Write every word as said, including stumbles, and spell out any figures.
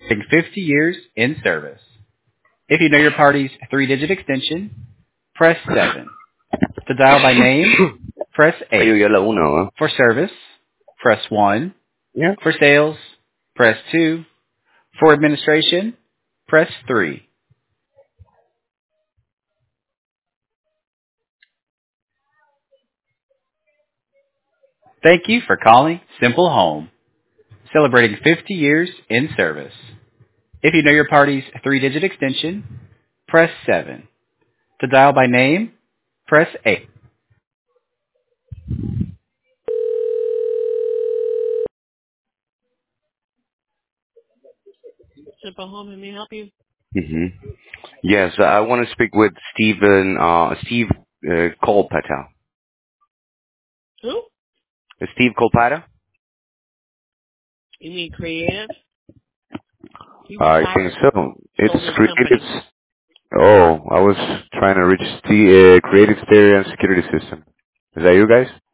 fifty years in service. If you know your party's three-digit extension, press seven. To dial by name, press eight. Ayun, la uno, ¿eh? For service, press one. Yeah. For sales, press two. For administration, press three. Thank you for calling Simple Home, celebrating fifty years in service. If you know your party's three-digit extension, press seven. To dial by name, press eight. Simple Home, let me help you. Mm-hmm. Yes, I want to speak with Stephen, uh, Steve uh, Colpata. Who? Steve Colpata? You mean creative? He I think retired, so. It's sold his company. creative. Oh, I was trying to reach the uh, creative stereo and security system. Is that you guys?